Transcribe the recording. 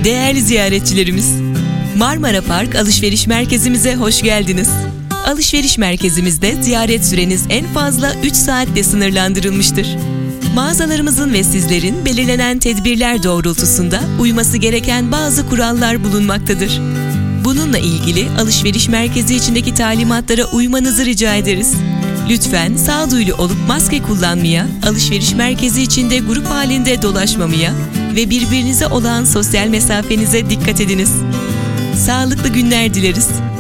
Değerli ziyaretçilerimiz, Marmara Park Alışveriş Merkezimize hoş geldiniz. Alışveriş merkezimizde ziyaret süreniz en fazla 3 saatle sınırlandırılmıştır. Mağazalarımızın ve sizlerin belirlenen tedbirler doğrultusunda uyması gereken bazı kurallar bulunmaktadır. Bununla ilgili alışveriş merkezi içindeki talimatlara uymanızı rica ederiz. Lütfen sağduyulu olup maske kullanmaya, alışveriş merkezi içinde grup halinde dolaşmamaya ve birbirinize olan sosyal mesafenize dikkat ediniz. Sağlıklı günler dileriz.